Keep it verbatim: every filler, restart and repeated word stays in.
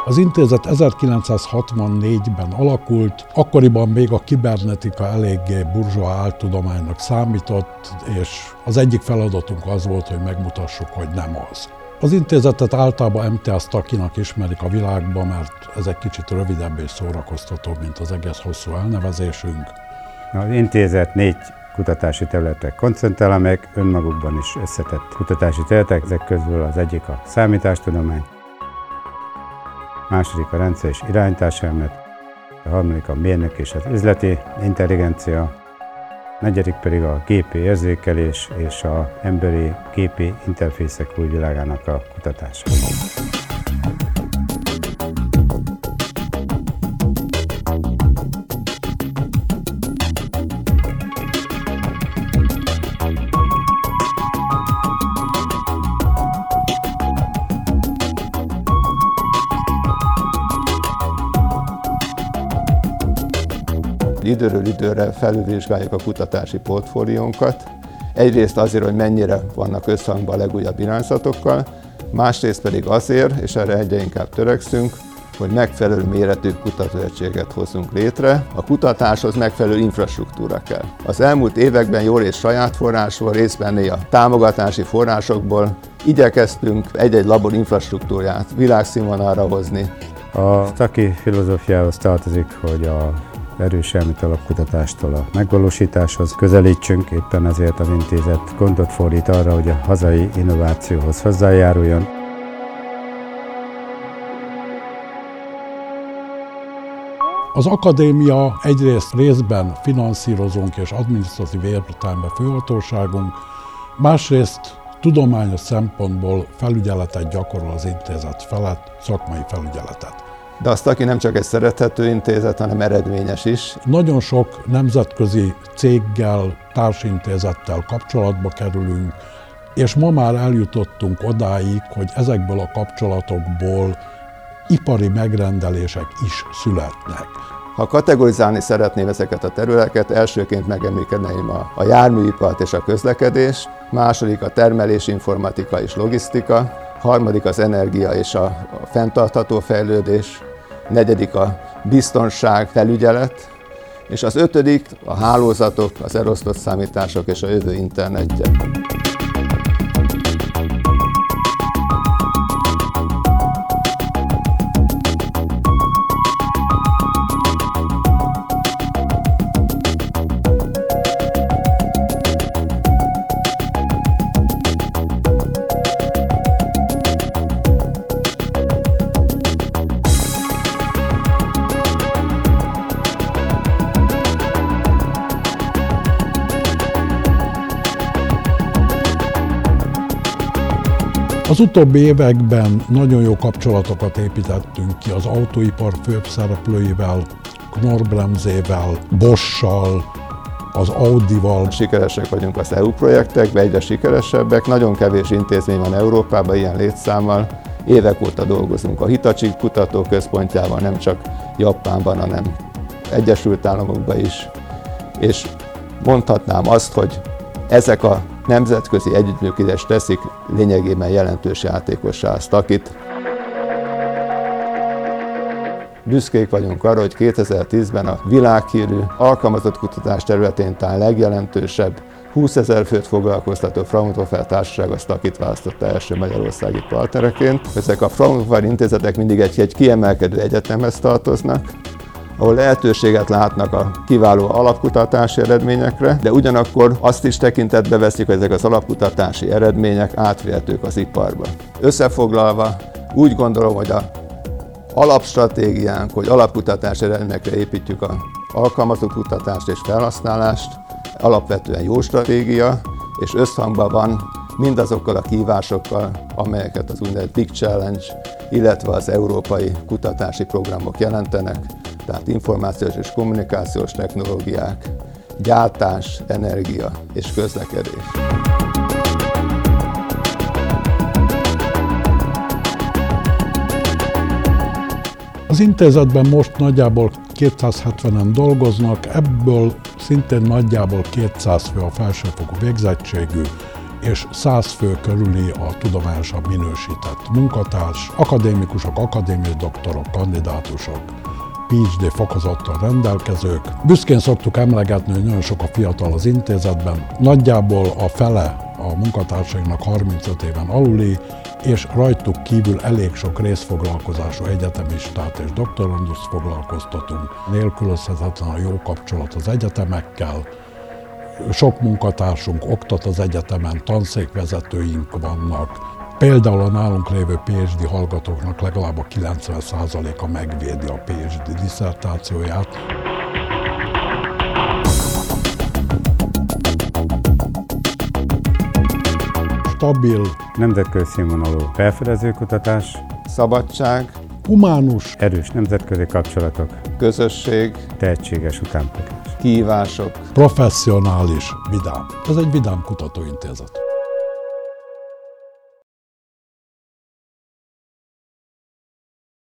Az intézet ezerkilencszázhatvannégyben alakult, akkoriban még a kibernetika eléggé burzsóá áltudománynak számított, és az egyik feladatunk az volt, hogy megmutassuk, hogy nem az. Az intézetet általában em té á Sztakinak ismerik a világban, mert ez egy kicsit rövidebb és szórakoztatóbb, mint az egész hosszú elnevezésünk. Az intézet négy kutatási területek koncentrál, amelyek önmagukban is összetett kutatási területek, ezek közül az egyik a számítástudomány, a második a rendszer és irányításelmélet, a harmadik a mérnök és az üzleti intelligencia, a negyedik pedig a gépi érzékelés és az emberi gépi interfészek új világának a kutatása. Időről időre felülvizsgáljuk a kutatási portfóliónkat. Egyrészt azért, hogy mennyire vannak összhangban a legújabb irányzatokkal, másrészt pedig azért, és erre egyre inkább törekszünk, hogy megfelelő méretű kutatóegységet hozzunk létre. A kutatáshoz megfelelő infrastruktúra kell. Az elmúlt években jó rész saját forrásból, részben néha támogatási forrásokból igyekeztünk egy-egy labor infrastruktúrát világszínvonalra hozni. A Sztaki filozófiához tartozik, hogy a erős elméleti alapkutatástól a megvalósításhoz közelítsünk, éppen ezért az intézet gondot fordít arra, hogy a hazai innovációhoz hozzájáruljon. Az akadémia egyrészt részben finanszírozónk és adminisztratív értelemben főhatóságunk, másrészt tudományos szempontból felügyeletet gyakorol az intézet felett, szakmai felügyeletet. De a Sztaki nem csak egy szerethető intézet, hanem eredményes is. Nagyon sok nemzetközi céggel, társintézettel kapcsolatba kerülünk, és ma már eljutottunk odáig, hogy ezekből a kapcsolatokból ipari megrendelések is születnek. Ha kategorizálni szeretném ezeket a területeket, elsőként megemlíteném a, a járműipart és a közlekedést, második a termelés, informatika és logisztika, harmadik az energia és a, a fenntartható fejlődés, negyedik a biztonság, felügyelet, és az ötödik a hálózatok, az elosztott számítások és a jövő internetje. Az utóbbi években nagyon jó kapcsolatokat építettünk ki az autóipar főbb szereplőivel, Knorr-Bremsével, Bosch-sal, az Audival. Sikeresek vagyunk az é u projektekben, egyre sikeresebbek, nagyon kevés intézmény van Európában ilyen létszámmal. Évek óta dolgozunk a Hitachi kutatóközpontjával, nem csak Japánban, hanem Egyesült Államokban is. És mondhatnám azt, hogy ezek a nemzetközi együttműködés teszik lényegében jelentős játékossá a Sztakit. Büszkék vagyunk arra, hogy kétezer-tízben a világhírű alkalmazott kutatás területén talán legjelentősebb húszezer főt foglalkoztató Fraunhofer Társaság a Sztakit választotta első magyarországi partnereként. Ezek a Fraunhofer intézetek mindig egy, egy kiemelkedő egyetemhez tartoznak, ahol lehetőséget látnak a kiváló alapkutatási eredményekre, de ugyanakkor azt is tekintetbe veszik, hogy ezek az alapkutatási eredmények átvihetők az iparba. Összefoglalva, úgy gondolom, hogy a alapstratégiánk, hogy alapkutatási eredményekre építjük az alkalmazott kutatást és felhasználást, alapvetően jó stratégia, és összhangban van mindazokkal a kihívásokkal, amelyeket az úgynevezett Big Challenge, illetve az európai kutatási programok jelentenek, tehát információs és kommunikációs technológiák, gyártás, energia és közlekedés. Az intézetben most nagyjából kétszázhetvenen dolgoznak, ebből szintén nagyjából kétszáz fő a felsőfokú végzettségű, és száz fő körüli a tudományosan minősített munkatárs, akadémikusok, akadémiai doktorok, kandidátusok, pé há dé fokozattal rendelkezők. Büszkén szoktuk emlegetni, hogy nagyon sok a fiatal az intézetben, nagyjából a fele a munkatársainknak harmincöt éven aluli, és rajtuk kívül elég sok részfoglalkozású egyetemistát és doktoranduszt foglalkoztatunk. Nélkülözhetetlen a jó kapcsolat az egyetemekkel. Sok munkatársunk oktat az egyetemen, tanszékvezetőink vannak. Például a nálunk lévő pé há dé hallgatóknak legalább a kilencven százaléka megvédi a pé há dé disszertációját. Stabil, nemzetközi színvonalú felfedező kutatás, Szabadság, humánus, erős nemzetközi kapcsolatok, közösség, tehetséges utánpótlás. kihívások. professzionális, vidám. Ez egy vidám kutatóintézet.